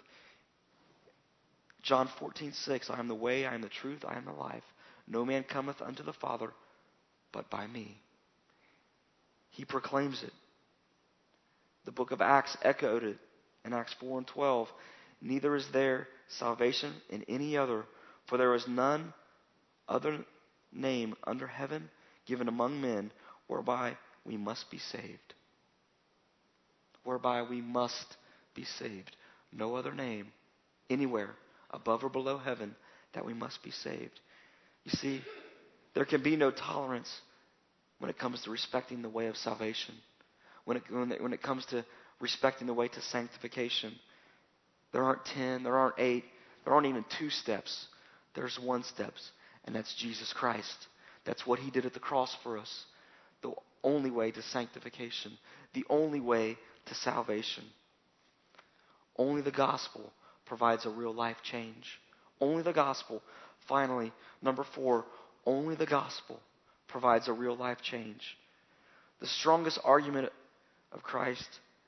Speaker 1: John fourteen six, I am the way, I am the truth, I am the life. No man cometh unto the Father but by me. He proclaims it. The book of Acts echoed it in Acts four and twelve. Neither is there salvation in any other, for there is none other name under heaven given among men whereby we must be saved. Whereby we must be saved. No other name anywhere above or below heaven that we must be saved. You see, there can be no tolerance when it comes to respecting the way of salvation. When it, when it, when it comes to respecting the way to sanctification. There aren't ten, there aren't eight, there aren't even two steps. There's one step, and that's Jesus Christ. That's what He did at the cross for us. The only way to sanctification. The only way to salvation. Only the gospel provides a real life change. Only the gospel. Finally, number four, only the gospel provides a real life change. The strongest argument of Christ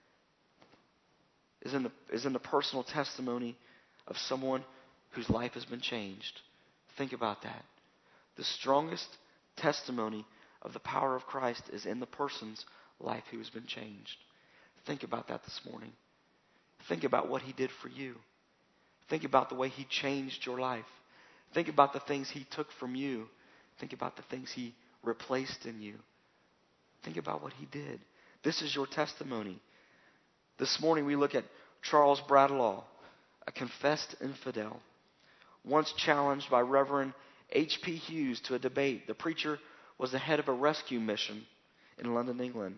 Speaker 1: is in the, is in the personal testimony of someone whose life has been changed. Think about that. The strongest testimony of the power of Christ is in the person's life who has been changed. Think about that this morning. Think about what He did for you. Think about the way He changed your life. Think about the things He took from you. Think about the things He replaced in you. Think about what He did. This is your testimony. This morning we look at Charles Bradlaugh, a confessed infidel, once challenged by Reverend H P Hughes to a debate. The preacher was the head of a rescue mission in London, England.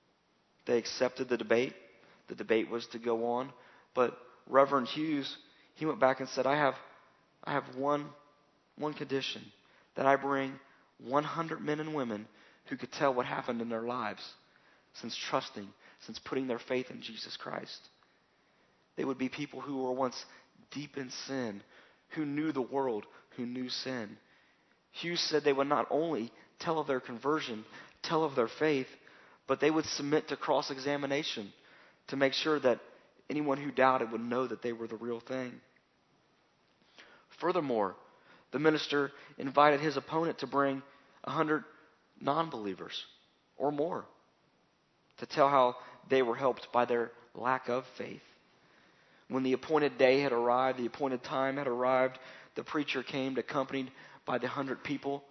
Speaker 1: They accepted the debate. The debate was to go on, but Reverend Hughes, he went back and said, I have I have one one condition, that I bring one hundred men and women who could tell what happened in their lives since trusting, since putting their faith in Jesus Christ. They would be people who were once deep in sin, who knew the world, who knew sin. Hughes said they would not only tell of their conversion, tell of their faith, but they would submit to cross-examination to make sure that anyone who doubted would know that they were the real thing. Furthermore, the minister invited his opponent to bring a hundred non-believers or more to tell how they were helped by their lack of faith. When the appointed day had arrived, the appointed time had arrived, the preacher came accompanied by the hundred people,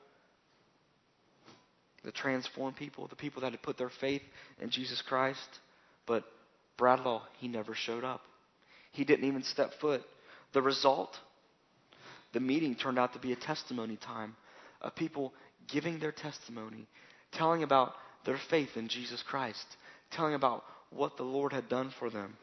Speaker 1: the transformed people, the people that had put their faith in Jesus Christ. But Bradlaugh, he never showed up. He didn't even step foot. The result, the meeting turned out to be a testimony time of people giving their testimony, telling about their faith in Jesus Christ, telling about what the Lord had done for them.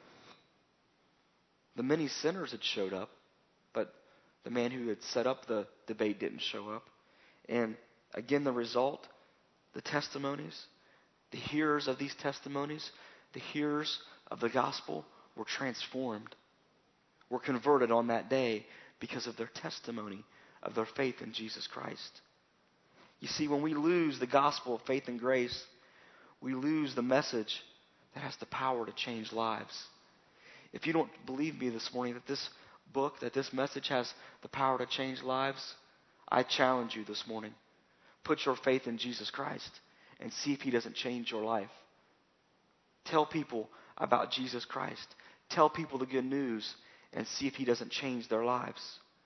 Speaker 1: The many sinners had showed up, but the man who had set up the debate didn't show up. And again, the result, the testimonies, the hearers of these testimonies, the hearers of the gospel were transformed, were converted on that day because of their testimony of their faith in Jesus Christ. You see, when we lose the gospel of faith and grace, we lose the message that has the power to change lives. If you don't believe me this morning that this book, that this message has the power to change lives, I challenge you this morning. Put your faith in Jesus Christ and see if He doesn't change your life. Tell people about Jesus Christ. Tell people the good news and see if He doesn't change their lives.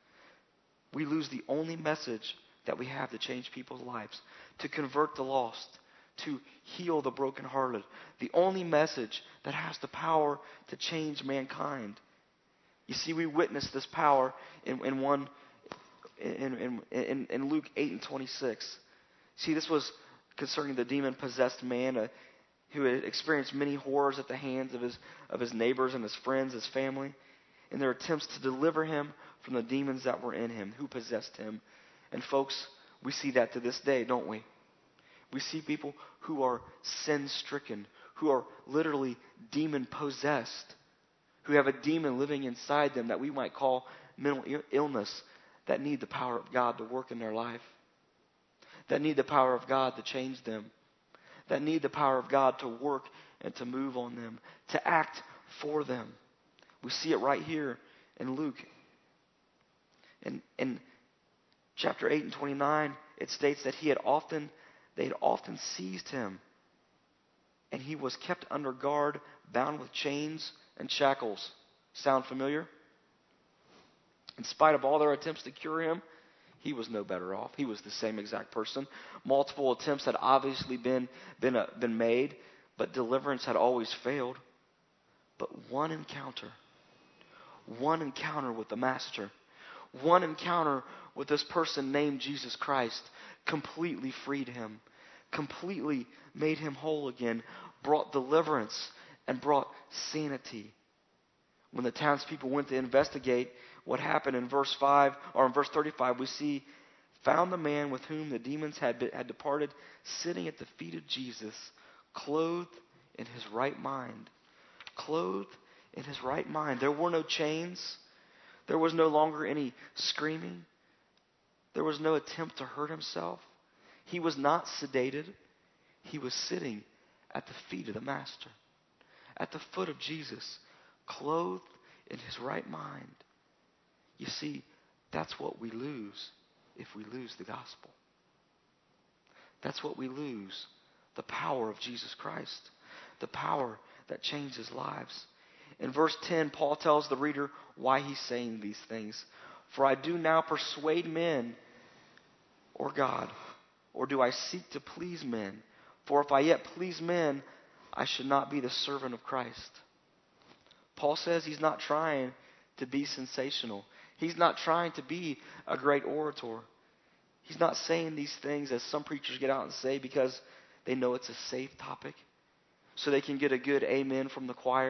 Speaker 1: We lose the only message that we have to change people's lives, to convert the lost, to heal the brokenhearted. The only message that has the power to change mankind. You see, we witness this power in, in one in, in, in, in Luke eight and twenty-six. See, this was concerning the demon-possessed man uh, who had experienced many horrors at the hands of his of his neighbors and his friends, his family, in their attempts to deliver him from the demons that were in him, who possessed him. And folks, we see that to this day, don't we? We see people who are sin-stricken, who are literally demon-possessed, who have a demon living inside them that we might call mental illness, that need the power of God to work in their life, that need the power of God to change them, that need the power of God to work and to move on them, to act for them. We see it right here in Luke. In, in chapter eight and twenty-nine, it states that he had often, they had often seized him, and he was kept under guard, bound with chains and shackles. Sound familiar? In spite of all their attempts to cure him, he was no better off. He was the same exact person. Multiple attempts had obviously been been, uh, been made, but deliverance had always failed. But one encounter, one encounter with the Master, one encounter with this person named Jesus Christ completely freed him, completely made him whole again, brought deliverance and brought sanity. When the townspeople went to investigate what happened in verse five, or in verse thirty-five, we see, found the man with whom the demons had, been, had departed sitting at the feet of Jesus, clothed in his right mind. Clothed in his right mind. There were no chains. There was no longer any screaming. There was no attempt to hurt himself. He was not sedated. He was sitting at the feet of the Master, at the foot of Jesus, clothed in his right mind. You see, that's what we lose if we lose the gospel. That's what we lose, the power of Jesus Christ, the power that changes lives. In verse ten, Paul tells the reader why he's saying these things. For I do now persuade men or God, or do I seek to please men? For if I yet please men, I should not be the servant of Christ. Paul says he's not trying to be sensational. He's not trying to be a great orator. He's not saying these things as some preachers get out and say because they know it's a safe topic, so they can get a good amen from the choir,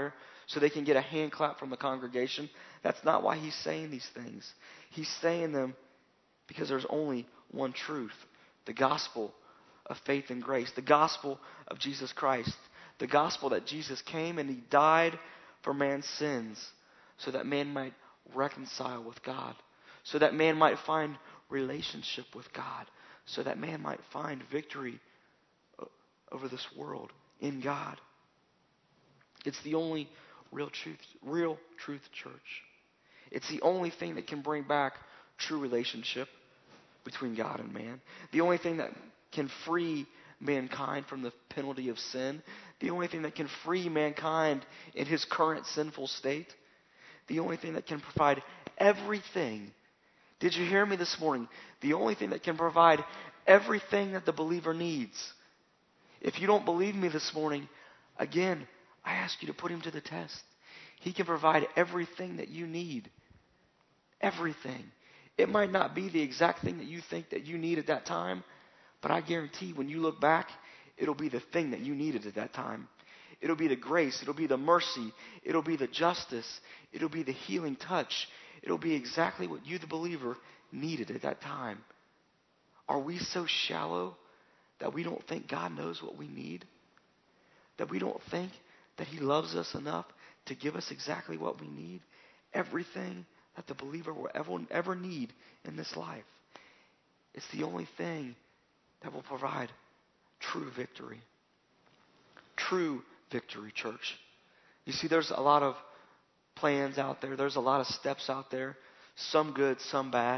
Speaker 1: so they can get a hand clap from the congregation. That's not why he's saying these things. He's saying them because there's only one truth. The gospel of faith and grace. The gospel of Jesus Christ. The gospel that Jesus came and he died for man's sins so that man might reconcile with God. So that man might find relationship with God. So that man might find victory over this world in God. It's the only real truth, real truth, church. It's the only thing that can bring back true relationship between God and man. The only thing that can free mankind from the penalty of sin. The only thing that can free mankind in his current sinful state. The only thing that can provide everything. Did you hear me this morning? The only thing that can provide everything that the believer needs. If you don't believe me this morning, again, I ask you to put him to the test. He can provide everything that you need. Everything. It might not be the exact thing that you think that you need at that time, but I guarantee when you look back, it'll be the thing that you needed at that time. It'll be the grace. It'll be the mercy. It'll be the justice. It'll be the healing touch. It'll be exactly what you, the believer, needed at that time. Are we so shallow that we don't think God knows what we need? That we don't think that he loves us enough to give us exactly what we need? Everything that the believer will ever, ever need in this life. It's the only thing that will provide true victory. True victory, church. You see, there's a lot of plans out there. There's a lot of steps out there. Some good, some bad.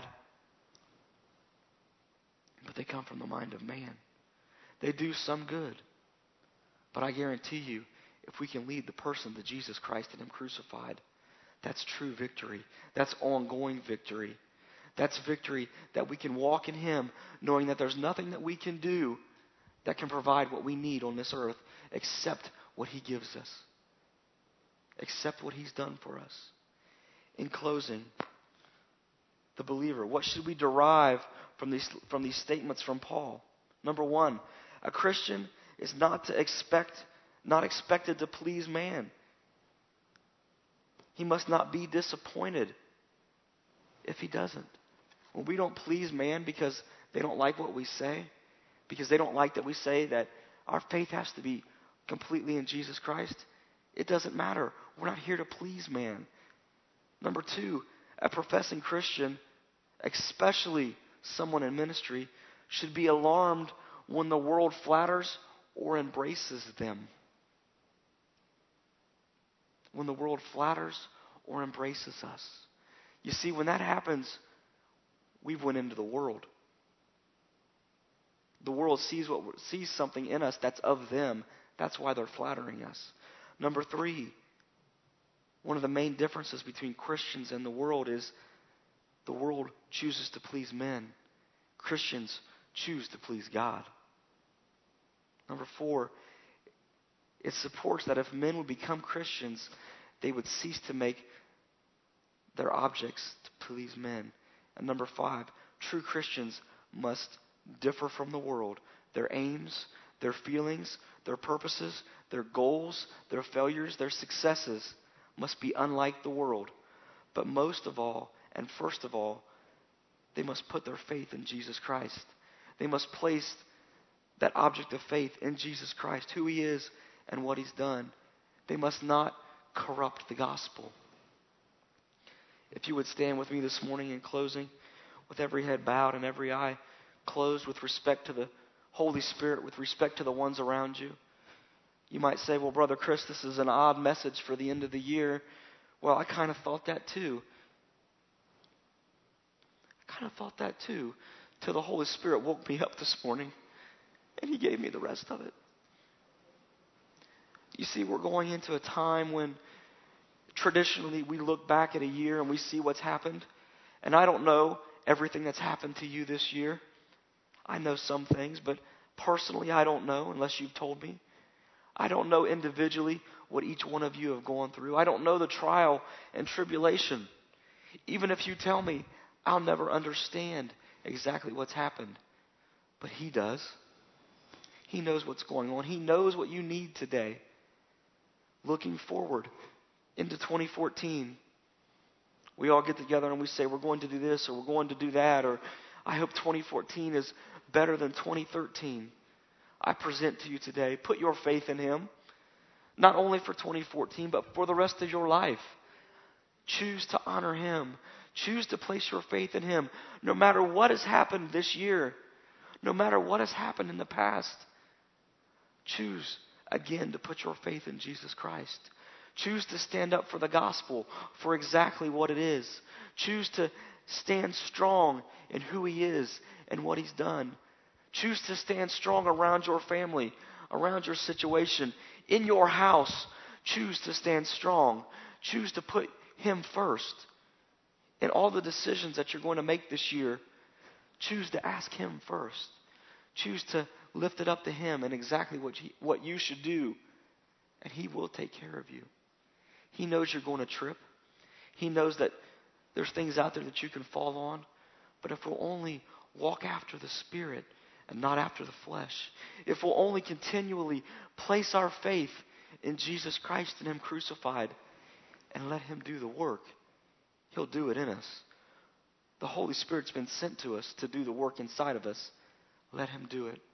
Speaker 1: But they come from the mind of man. They do some good. But I guarantee you, if we can lead the person to Jesus Christ and him crucified, that's true victory. That's ongoing victory. That's victory that we can walk in him knowing that there's nothing that we can do that can provide what we need on this earth except what he gives us. Except what he's done for us. In closing, the believer, what should we derive from these, from these statements from Paul? Number one, a Christian is not to expect, not expected to please man. He must not be disappointed if he doesn't. When we don't please man because they don't like what we say, because they don't like that we say that our faith has to be completely in Jesus Christ, it doesn't matter. We're not here to please man. Number two, a professing Christian, especially someone in ministry, should be alarmed when the world flatters or embraces them. When the world flatters or embraces us. You see, when that happens, we've went into the world. The world sees what sees something in us that's of them. That's why they're flattering us. Number three, one of the main differences between Christians and the world is the world chooses to please men. Christians choose to please God. Number four, it supports that if men would become Christians, they would cease to make their objects to please men. And number five, true Christians must differ from the world. Their aims, their feelings, their purposes, their goals, their failures, their successes must be unlike the world. But most of all, and first of all, they must put their faith in Jesus Christ. They must place that object of faith in Jesus Christ, who he is and what he's done. They must not corrupt the gospel. If you would stand with me this morning in closing, with every head bowed and every eye closed, with respect to the Holy Spirit, with respect to the ones around you. You might say, well, Brother Chris, this is an odd message for the end of the year. Well, I kind of thought that too. I kind of thought that too, till the Holy Spirit woke me up this morning, and he gave me the rest of it. You see, we're going into a time when traditionally we look back at a year and we see what's happened. And I don't know everything that's happened to you this year. I know some things, but personally I don't know unless you've told me. I don't know individually what each one of you have gone through. I don't know the trial and tribulation. Even if you tell me, I'll never understand exactly what's happened. But he does. He knows what's going on. He knows what you need today. Looking forward into twenty fourteen. We all get together and we say we're going to do this or we're going to do that, or I hope twenty fourteen is better than twenty thirteen. I present to you today, put your faith in Him, not only for twenty fourteen, but for the rest of your life. Choose to honor Him. Choose to place your faith in Him. No matter what has happened this year, no matter what has happened in the past, choose again to put your faith in Jesus Christ. Choose to stand up for the gospel for exactly what it is. Choose to stand strong in who He is and what He's done. Choose to stand strong around your family, around your situation, in your house. Choose to stand strong. Choose to put Him first. In all the decisions that you're going to make this year, choose to ask Him first. Choose to lift it up to Him and exactly what you, what you should do, and He will take care of you. He knows you're going to trip. He knows that there's things out there that you can fall on. But if we'll only walk after the Spirit and not after the flesh, if we'll only continually place our faith in Jesus Christ and Him crucified and let Him do the work, He'll do it in us. The Holy Spirit's been sent to us to do the work inside of us. Let Him do it.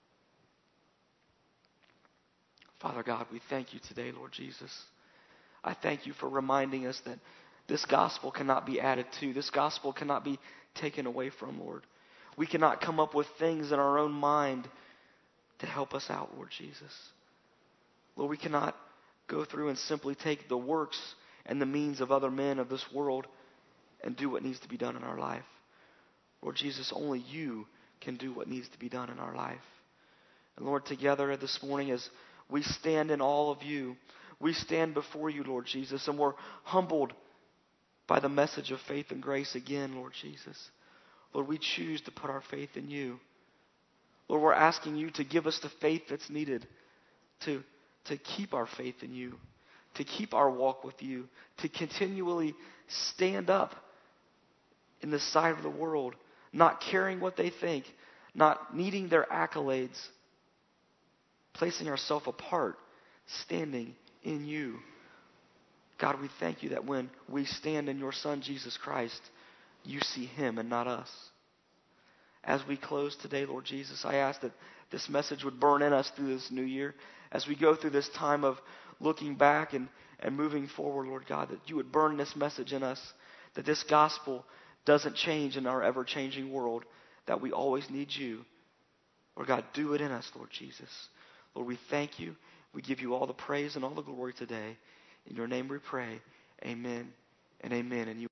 Speaker 1: Father God, we thank You today, Lord Jesus. I thank You for reminding us that this gospel cannot be added to. This gospel cannot be taken away from, Lord. We cannot come up with things in our own mind to help us out, Lord Jesus. Lord, we cannot go through and simply take the works and the means of other men of this world and do what needs to be done in our life. Lord Jesus, only You can do what needs to be done in our life. And Lord, together this morning as we stand in all of You, we stand before You, Lord Jesus, and we're humbled by the message of faith and grace again, Lord Jesus. Lord, we choose to put our faith in You. Lord, we're asking You to give us the faith that's needed to, to keep our faith in You, to keep our walk with You, to continually stand up in the sight of the world, not caring what they think, not needing their accolades, placing ourselves apart, standing in You. God, we thank You that when we stand in Your Son, Jesus Christ, You see Him and not us. As we close today, Lord Jesus, I ask that this message would burn in us through this new year. As we go through this time of looking back and, and moving forward, Lord God, that You would burn this message in us, that this gospel doesn't change in our ever-changing world, that we always need You. Lord God, do it in us, Lord Jesus. Lord, we thank You. We give You all the praise and all the glory today. In Your name we pray. Amen and amen. And you